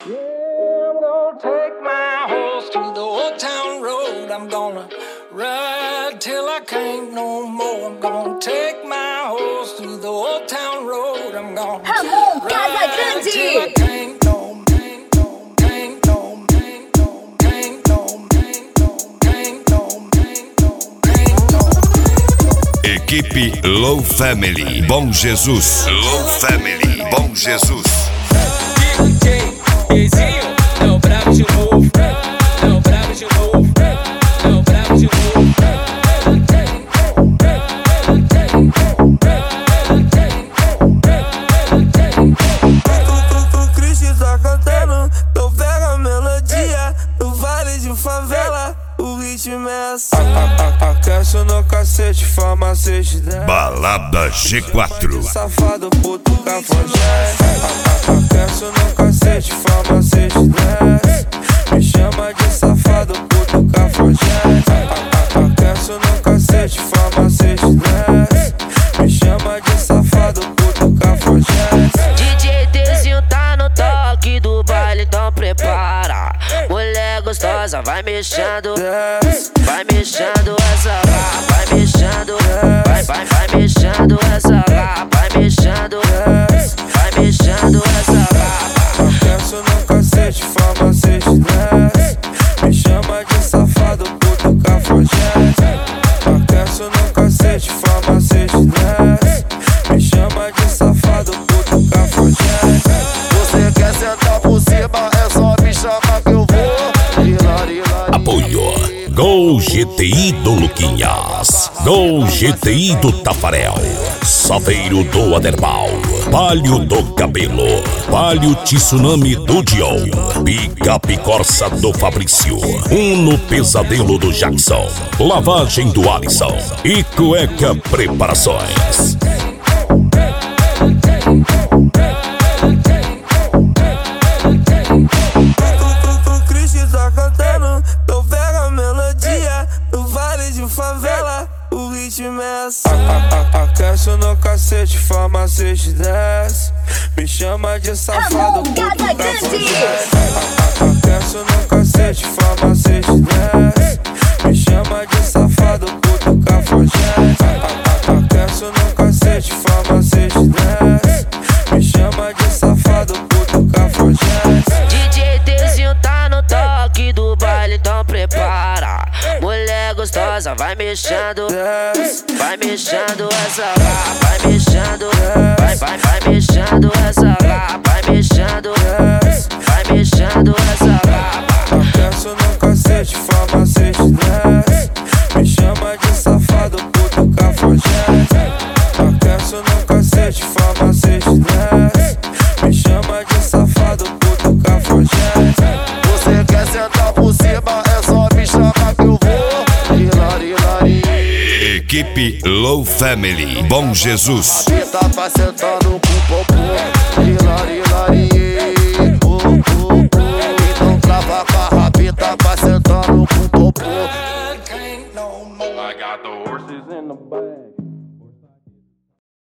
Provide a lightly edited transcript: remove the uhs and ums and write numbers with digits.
I'm gonna take my horse to the old town road. I'm gonna ride till I can't no more. I'm gonna take my horse to the old town road. I'm gonna ride till I can't no more. Equipe Low Family, Bom Jesus. Low Family, Bom Jesus. DJ Bezinho, é o brabo de novo. É o brabo de novo. É o brabo de novo. O Cristo tá cantando, então pega a melodia. No vale de favela, o ritmo é assim. Aquece no cacete, farmacete 10. Balada G4. Safado, puto, cafajé. Aquece no cacete, farmacete 10. Me chama de safado, puto, cafajé. Aquece no cacete, farmacete 10. Me chama de safado, puto, cafajé. DJ Dezinho tá no toque do baile, então prepara. Mulher gostosa, vai mexendo. Vai mexendo essa lá, vai mexendo. Vai mexendo essa lá, vai mexendo. Vai mexendo essa lá. Aquece no cacete, farmacete 10. Me chama de safado, puto, cafajé. Aquece no cacete, farmacete 10. Me chama de safado, puto, cafajé. Você quer sentar por cima, é só me chamar que eu vou. Apoio Gol GTI do Luquinhas, Gol GTI do Tafarel, Saveiro do Aderbal, Palio do Cabelo, Palio Tsunami do Dion, Picape Corsa do Fabrício, Uno Pesadelo do Jackson, Lavagem do Alisson e Cueca Preparações. O Cristo tá cantando, então pega a melodia. No vale de favela, o ritmo é assim. Aquece no cacete, farmacete 10. Me chama de safado, puto, cafajé. Aquece no cacete, farmacete 10. Me chama de safado, puto, cafajé. Aquece no cacete, farmacete 10. Me chama de safado, puto, cafajé. DJ Dezinho tá no toque do baile, então prepara. Mulher gostosa, vai mexendo. Vai mexendo essa lá, vai mexendo. Vai mexendo essa lá, vai mexendo. Vai mexendo essa lá. Aquece no cacete, farmacete 10. Me chama de safado, puto, cafajé. Aquece no cacete, farmacete 10. Me chama de safado, puto, cafajé. Você quer sentar por cima, é só me chamar que eu vou. Equipe Low Family, Bom Jesus. Tá sentando com o popô.